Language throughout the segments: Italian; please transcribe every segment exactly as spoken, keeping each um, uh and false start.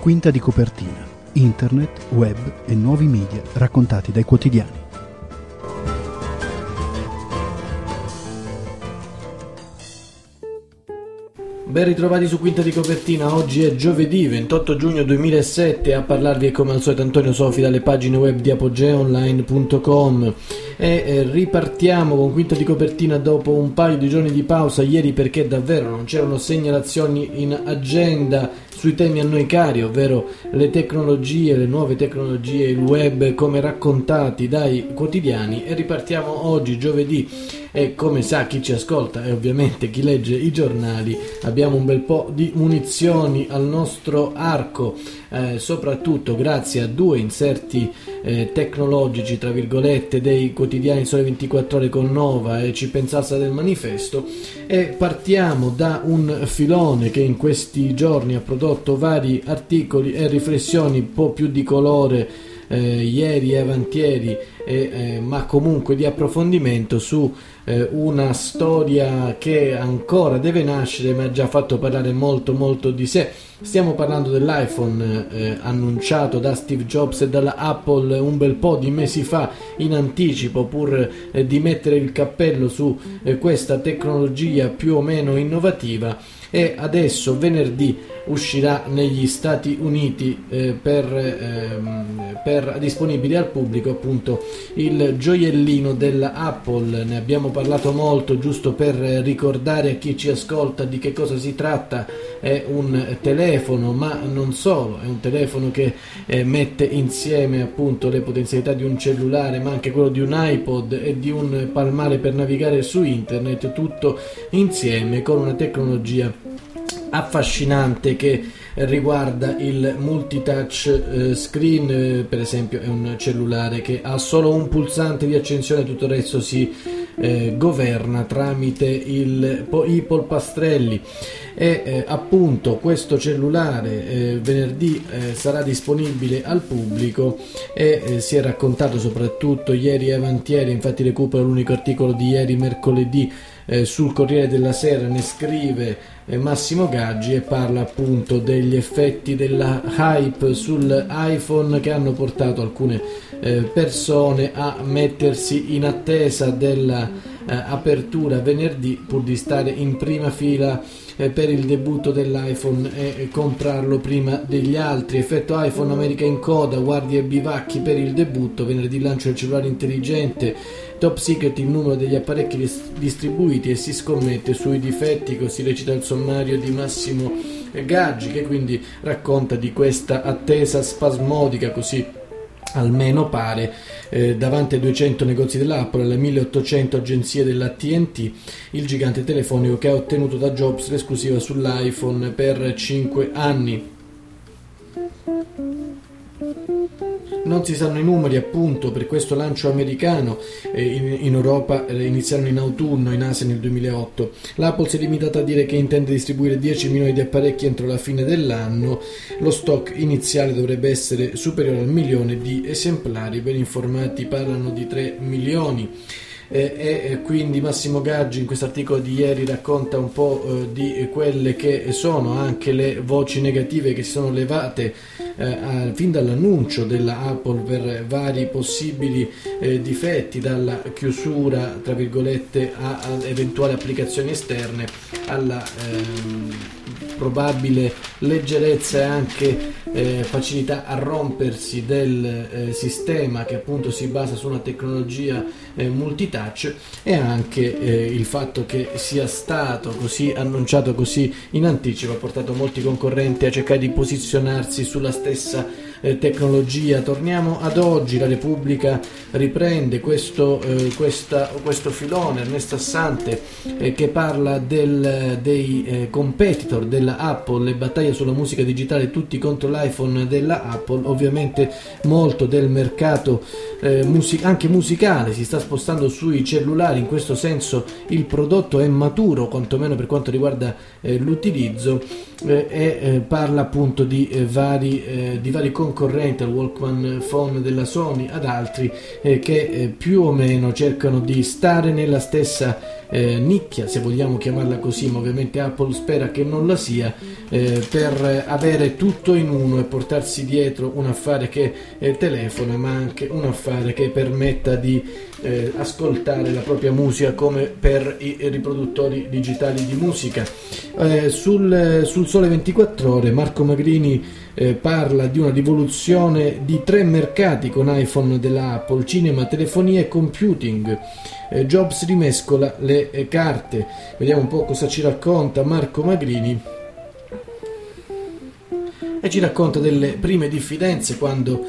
Quinta di copertina, internet, web e nuovi media raccontati dai quotidiani. Ben ritrovati su Quinta di copertina. Oggi è giovedì ventotto giugno duemilasette. A parlarvi è come al solito Antonio Sofi dalle pagine web di apogea online punto com e eh, ripartiamo con Quinta di copertina dopo un paio di giorni di pausa ieri, perché davvero non c'erano segnalazioni in agenda sui temi a noi cari, ovvero le tecnologie, le nuove tecnologie, il web come raccontati dai quotidiani. E ripartiamo oggi giovedì e, come sa chi ci ascolta e ovviamente chi legge i giornali, abbiamo un bel po' di munizioni al nostro arco, eh, soprattutto grazie a due inserti eh, tecnologici tra virgolette dei quotidiani Sole ventiquattro Ore con Nova e Ci Pensasse del Manifesto. E partiamo da un filone che in questi giorni ha prodotto vari articoli e riflessioni un po' più di colore eh, ieri e avantieri, eh, eh, ma comunque di approfondimento su eh, una storia che ancora deve nascere ma ha già fatto parlare molto molto di sé. Stiamo parlando dell'iPhone eh, annunciato da Steve Jobs e dalla Apple un bel po' di mesi fa in anticipo, pur eh, di mettere il cappello su eh, questa tecnologia più o meno innovativa. E adesso venerdì uscirà negli Stati Uniti eh, per, ehm, per disponibile al pubblico appunto il gioiellino della Apple. Ne abbiamo parlato molto, giusto per ricordare a chi ci ascolta di che cosa si tratta. È un telefono, ma non solo, è un telefono che eh, mette insieme appunto le potenzialità di un cellulare, ma anche quello di un iPod e di un palmare per navigare su internet, tutto insieme con una tecnologia affascinante che riguarda il multitouch eh, screen. Eh, per esempio è un cellulare che ha solo un pulsante di accensione, tutto il resto si eh, governa tramite il, po- i polpastrelli. E eh, appunto questo cellulare eh, venerdì eh, sarà disponibile al pubblico e eh, si è raccontato soprattutto ieri e avantieri. Infatti recupero l'unico articolo di ieri mercoledì eh, sul Corriere della Sera, ne scrive eh, Massimo Gaggi e parla appunto degli effetti della hype sull'iPhone che hanno portato alcune eh, persone a mettersi in attesa della eh, apertura venerdì, pur di stare in prima fila eh, per il debutto dell'iPhone e, e comprarlo prima degli altri. Effetto iPhone, America in coda, guardie e bivacchi per il debutto. Venerdì lancio del cellulare intelligente, top secret il numero degli apparecchi dis- distribuiti e si scommette sui difetti. Così recita il sommario di Massimo Gaggi, che quindi racconta di questa attesa spasmodica, così almeno pare, eh, davanti ai duecento negozi dell'Apple, alle milleottocento agenzie della A T and T, il gigante telefonico che ha ottenuto da Jobs l'esclusiva sull'iPhone per cinque anni. Non si sanno i numeri appunto per questo lancio americano, eh, in, in Europa eh, iniziarono in autunno, in Asia nel duemilaotto. L'Apple si è limitata a dire che intende distribuire dieci milioni di apparecchi entro la fine dell'anno. Lo stock iniziale dovrebbe essere superiore al milione di esemplari, ben informati parlano di tre milioni. E, e quindi Massimo Gaggi in questo articolo di ieri racconta un po' eh, di quelle che sono anche le voci negative che si sono levate eh, a, fin dall'annuncio della Apple per vari possibili eh, difetti, dalla chiusura tra virgolette a, a eventuali applicazioni esterne, alla ehm, probabile leggerezza e anche eh, facilità a rompersi del eh, sistema che appunto si basa su una tecnologia eh, multitouch, e anche eh, il fatto che sia stato così annunciato così in anticipo ha portato molti concorrenti a cercare di posizionarsi sulla stessa eh, tecnologia. Torniamo ad oggi. La Repubblica riprende questo, eh, questa, questo filone, Ernesto Assante eh, che parla del, dei eh, competitor della Apple, le battaglie sulla musica digitale, tutti contro l'iPhone della Apple. Ovviamente molto del mercato eh, music- anche musicale si sta spostando sui cellulari, in questo senso il prodotto è maturo, quantomeno per quanto riguarda eh, l'utilizzo, eh, e eh, parla appunto di, eh, vari, eh, di vari concorrenti, al Walkman Phone della Sony, ad altri eh, che eh, più o meno cercano di stare nella stessa eh, nicchia, se vogliamo chiamarla così, ma ovviamente Apple spera che non la sia, eh, per avere tutto in uno e portarsi dietro un affare che eh, telefona, ma anche un affare che permetta di eh, ascoltare la propria musica come per i riproduttori digitali di musica. Eh, sul, sul Sole ventiquattro Ore Marco Magrini eh, parla di una rivoluzione di tre mercati con iPhone della Apple: cinema, telefonia e computing. eh, Jobs rimescola le eh, carte. Vediamo un po' cosa ci racconta Marco Magrini, e ci racconta delle prime diffidenze quando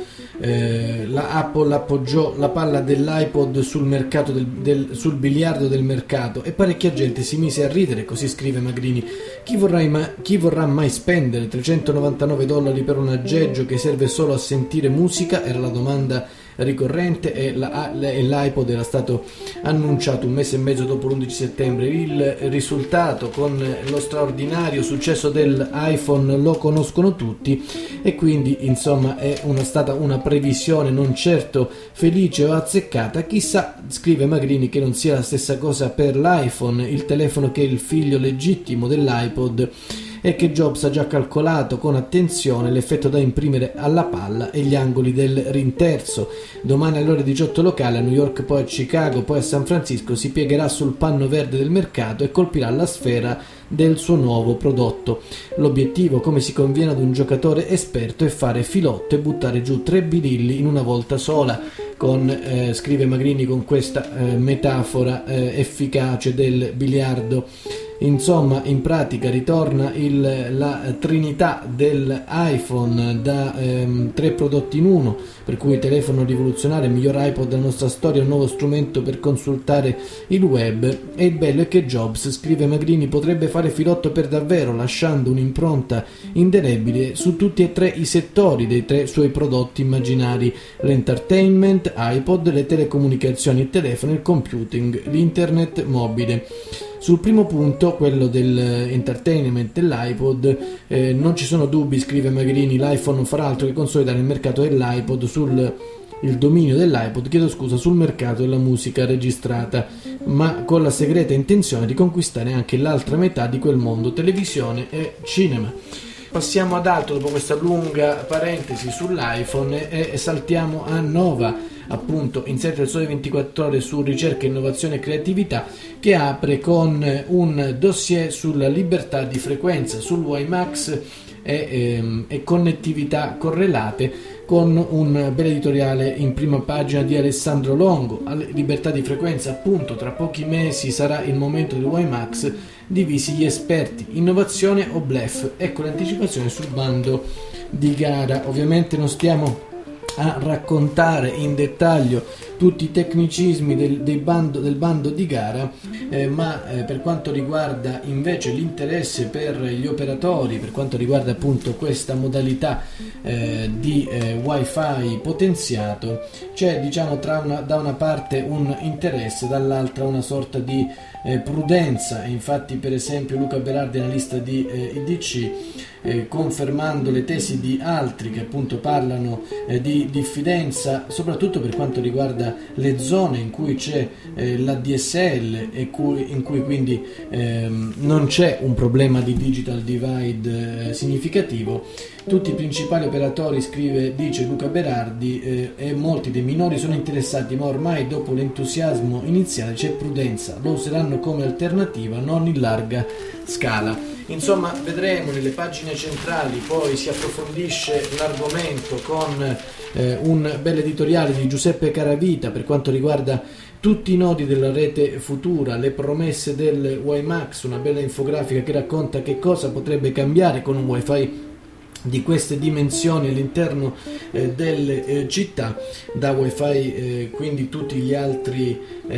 eh, la Apple appoggiò la palla dell'iPod sul mercato del, del, sul biliardo del mercato, e parecchia gente si mise a ridere. Così scrive Magrini: chi vorrà, ma, chi vorrà mai spendere trecentonovantanove dollari per un aggeggio che serve solo a sentire musica? Era la domanda ricorrente, e, la, e l'iPod era stato annunciato un mese e mezzo dopo l'undici settembre. Il risultato, con lo straordinario successo dell'iPhone, lo conoscono tutti, e quindi insomma è una, stata una previsione non certo felice o azzeccata. Chissà, scrive Magrini, che non sia la stessa cosa per l'iPhone, il telefono che è il figlio legittimo dell'iPod, e che Jobs ha già calcolato con attenzione l'effetto da imprimere alla palla e gli angoli del rinterzo. Domani alle ore diciotto locale, a New York, poi a Chicago, poi a San Francisco, si piegherà sul panno verde del mercato e colpirà la sfera del suo nuovo prodotto. L'obiettivo, come si conviene ad un giocatore esperto, è fare filotto e buttare giù tre birilli in una volta sola, con, eh, scrive Magrini, con questa eh, metafora eh, efficace del biliardo. Insomma, in pratica ritorna il, la trinità dell'iPhone da ehm, tre prodotti in uno, per cui telefono rivoluzionario, miglior iPod della nostra storia, un nuovo strumento per consultare il web. E il bello è che Jobs, scrive Magrini, potrebbe fare filotto per davvero, lasciando un'impronta indelebile su tutti e tre i settori dei tre suoi prodotti immaginari: l'entertainment, iPod, le telecomunicazioni, il telefono, il computing, l'internet mobile. Sul primo punto, quello dell'entertainment dell'iPod, eh, non ci sono dubbi, scrive Magrini, l'iPhone non farà altro che consolidare il mercato dell'iPod sul il dominio dell'iPod, chiedo scusa, sul mercato della musica registrata, ma con la segreta intenzione di conquistare anche l'altra metà di quel mondo, televisione e cinema. Passiamo ad altro dopo questa lunga parentesi sull'iPhone e, e saltiamo a Nova, appunto inserito del Sole ventiquattro Ore su ricerca, innovazione e creatività, che apre con un dossier sulla libertà di frequenza, sul WiMAX e, ehm, e connettività correlate, con un bel editoriale in prima pagina di Alessandro Longo. Alla libertà di frequenza, appunto, tra pochi mesi sarà il momento del WiMAX, divisi gli esperti, innovazione o bluff, ecco l'anticipazione sul bando di gara. Ovviamente non stiamo a raccontare in dettaglio tutti i tecnicismi del, del, bando, del bando di gara, eh, ma eh, per quanto riguarda invece l'interesse per gli operatori, per quanto riguarda appunto questa modalità eh, di eh, wifi potenziato, c'è, diciamo, tra una, da una parte un interesse, dall'altra una sorta di eh, prudenza. Infatti, per esempio, Luca Berardi, analista di eh, I D C, eh, confermando le tesi di altri che appunto parlano eh, di diffidenza, soprattutto per quanto riguarda le zone in cui c'è eh, l'A D S L e cui, in cui quindi ehm, non c'è un problema di digital divide eh, significativo. Tutti i principali operatori, scrive, dice Luca Berardi, eh, e molti dei minori sono interessati, ma ormai dopo l'entusiasmo iniziale c'è prudenza, lo useranno come alternativa, non in larga scala. Insomma, vedremo nelle pagine centrali, poi si approfondisce l'argomento con eh, un bel editoriale di Giuseppe Caravita per quanto riguarda tutti i nodi della rete futura, le promesse del WiMAX, una bella infografica che racconta che cosa potrebbe cambiare con un wifi di queste dimensioni all'interno eh, delle eh, città, da wifi eh, quindi tutti gli altri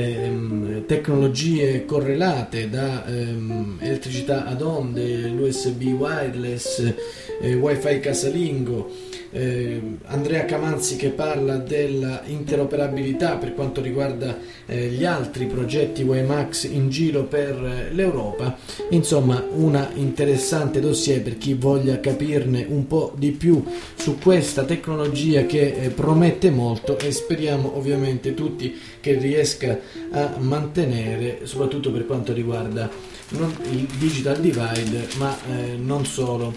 eh, tecnologie correlate, da ehm, elettricità ad onde, l'U S B wireless, eh, wifi casalingo, eh, Andrea Camanzi che parla della interoperabilità per quanto riguarda eh, gli altri progetti WiMAX in giro per l'Europa. Insomma, una interessante dossier per chi voglia capirne un po' di più su questa tecnologia che eh, promette molto, e speriamo ovviamente tutti che riesca a mantenere, soprattutto per quanto riguarda non il digital divide, ma eh, non solo.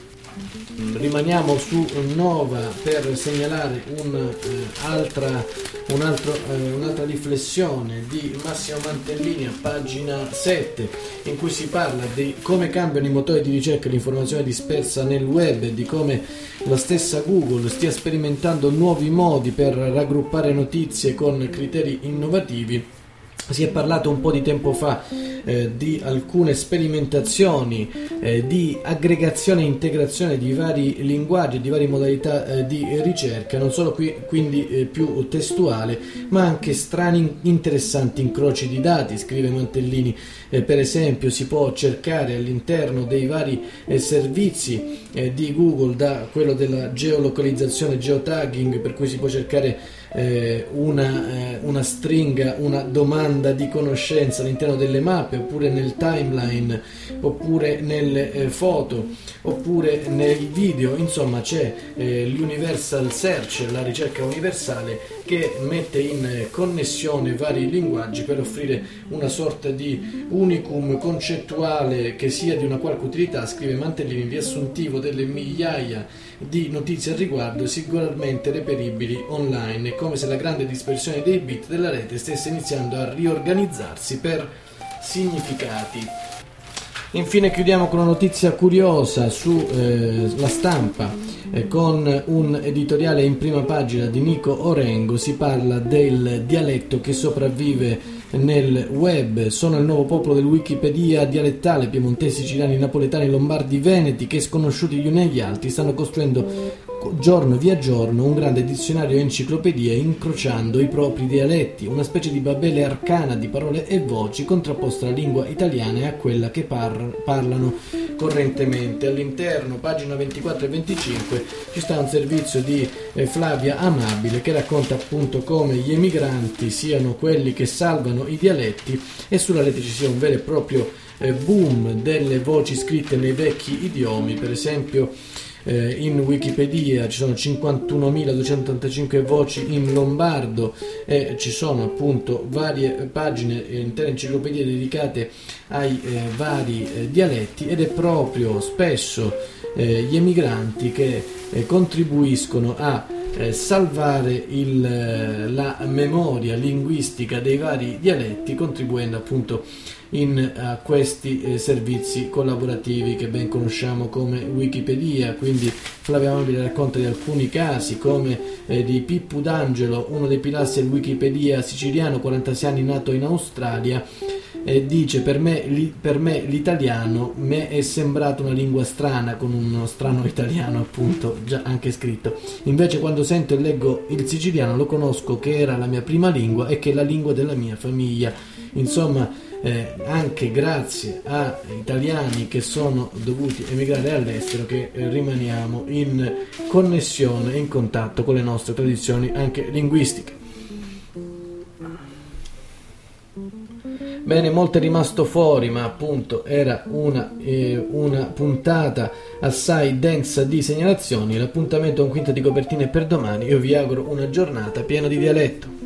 Rimaniamo su Nova per segnalare un, eh, altra, un altro, eh, un'altra riflessione di Massimo Mantellini a pagina sette, in cui si parla di come cambiano i motori di ricerca e l'informazione dispersa nel web e di come la stessa Google stia sperimentando nuovi modi per raggruppare notizie con criteri innovativi. Si è parlato un po' di tempo fa eh, di alcune sperimentazioni eh, di aggregazione e integrazione di vari linguaggi, di varie modalità eh, di ricerca, non solo qui, quindi eh, più testuale, ma anche strani interessanti incroci di dati, scrive Mantellini. Eh, per esempio si può cercare all'interno dei vari eh, servizi eh, di Google, da quello della geolocalizzazione, geotagging, per cui si può cercare eh, una, eh, una stringa, una domanda di conoscenza all'interno delle mappe, oppure nel timeline, oppure nelle eh, foto, oppure nei video. Insomma, c'è eh, l'Universal Search, la ricerca universale, che mette in connessione vari linguaggi per offrire una sorta di unicum concettuale che sia di una qualche utilità, scrive Mantellini, riassuntivo delle migliaia di notizie al riguardo singolarmente reperibili online. È come se la grande dispersione dei bit della rete stesse iniziando a riorganizzarsi per significati. Infine chiudiamo con una notizia curiosa su eh, La Stampa, eh, con un editoriale in prima pagina di Nico Orengo. Si parla del dialetto che sopravvive nel web. Sono il nuovo popolo del Wikipedia dialettale, piemontesi, siciliani, napoletani, lombardi, veneti, che sconosciuti gli uni agli altri stanno costruendo giorno via giorno un grande dizionario e enciclopedia, incrociando i propri dialetti, una specie di Babele arcana di parole e voci contrapposta alla lingua italiana e a quella che par- parlano correntemente. All'interno, pagina ventiquattro e venticinque, ci sta un servizio di eh, Flavia Amabile, che racconta appunto come gli emigranti siano quelli che salvano i dialetti e sulla rete ci sia un vero e proprio eh, boom delle voci scritte nei vecchi idiomi. Per esempio Eh, in Wikipedia ci sono cinquantunomiladuecentottantacinque voci in lombardo e ci sono appunto varie pagine, intere enciclopedie dedicate ai eh, vari eh, dialetti, ed è proprio spesso eh, gli emigranti che eh, contribuiscono a eh, salvare il, la memoria linguistica dei vari dialetti, contribuendo appunto in uh, questi eh, servizi collaborativi che ben conosciamo come Wikipedia. Quindi Flavia Amabile racconta di alcuni casi, come eh, di Pippo D'Angelo, uno dei pilastri del Wikipedia siciliano, quarantasei anni, nato in Australia, e dice: per me, li, per me l'italiano mi è sembrato una lingua strana, con uno strano italiano appunto già anche scritto. Invece quando sento e leggo il siciliano lo conosco che era la mia prima lingua e che è la lingua della mia famiglia. Insomma, Eh, anche grazie a italiani che sono dovuti emigrare all'estero che eh, rimaniamo in connessione e in contatto con le nostre tradizioni anche linguistiche. Bene, molto è rimasto fuori, ma appunto era una, eh, una puntata assai densa di segnalazioni. L'appuntamento a un quinto di copertine per domani. Io vi auguro una giornata piena di dialetto.